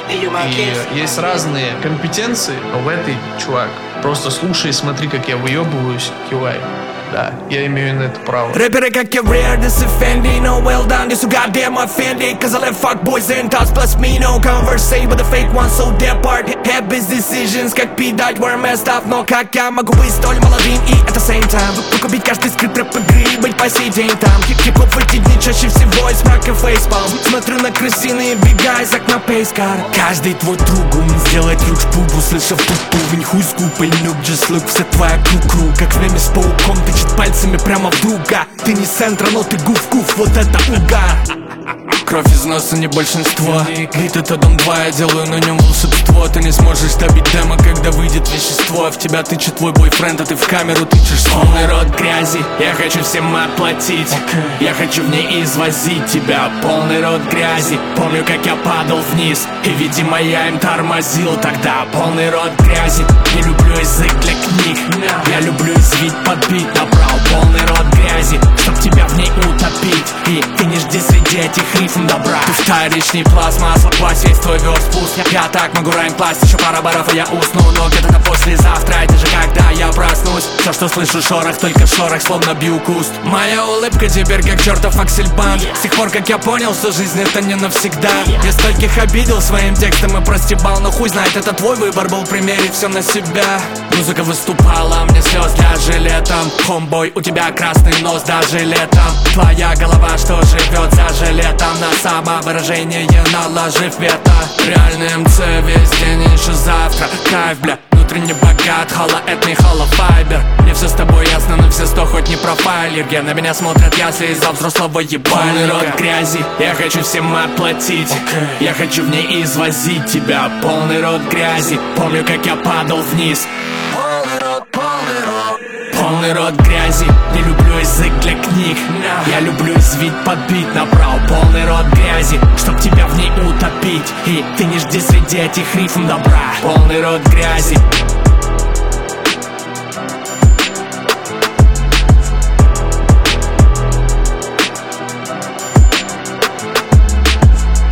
И есть разные компетенции, но в этой, чувак, просто слушай и смотри, как я выебываюсь, кивай. Да, я имею на это право. Рэперы как я rare, this is Fendi. No well done, this so goddamn offended. Cause I let fuck boys in touch, plus me no conversate. But the fake ones so depart. Habits, decisions, как пидать, where messed up. Но как я могу быть столь молодым и at the same time выкупить каждый скрипт рэп-игры и быть по сей день там. Хип-хоп в эти дни чаще всего из мрака фейспалм. Смотрю на крысиные бега из окна пейскара. Каждый твой друг умеет сделать руч пубу. Слышав пупу, винь хуй с губой, нюк, just look. Вся твоя кукру, как время с пауком. Ты пальцами прямо в друга. Ты не с центра, но ты гуф-гуф, вот это угар. Кровь из носа не большинство. Бит это дом 2, я делаю на нем волшебство. Ты не сможешь добить демо, когда выйдет вещество. В тебя тычет твой бойфренд, а ты в камеру тычешь полный рот грязи. Я хочу всем отплатить, я хочу в ней извозить тебя. Полный рот грязи. Помню, как я падал вниз, и, видимо, я им тормозил тогда. Полный рот грязи. Не люблю язык для книг, я люблю извить под бит. Набрал полный рот грязи, чтоб тебя в ней утопить. И ты не жди среди этих рифм добра. Ты вторичный пластмасс, класс весь твой верстпуст. Я так могу райм класть, еще пара баров и я усну. Но где-то послезавтра, это же когда я проснусь. Все, что слышу, шорох, только шорох, словно бью куст. Моя улыбка теперь как чертов аксельбанд. С тех пор, как я понял, что жизнь это не навсегда. Я стольких обидел своим текстом и простебал. Но хуй знает, это твой выбор был примерить все на себя. Музыка выступала, мне слез даже летом. Хомбой, у тебя красный нос даже летом. Твоя голова, что живет за жилетом. На самовыражение наложив вето. Реальный МЦ весь день, еще завтра. Кайф, бля, внутренне богат. Холоэтный холофайбер. Мне все с тобой ясно, но все сто хоть не профайлер. Где на меня смотрят ясли из-за взрослого ебальника. Полный рот грязи, я хочу всем отплатить. Я хочу в ней извозить тебя. Полный рот грязи, помню, как я падал вниз. Полный рот грязи, не люблю язык для книг. Я люблю извить под бит, набрал полный рот грязи, чтоб тебя в ней утопить. И ты не жди среди этих рифм добра. Полный рот грязи.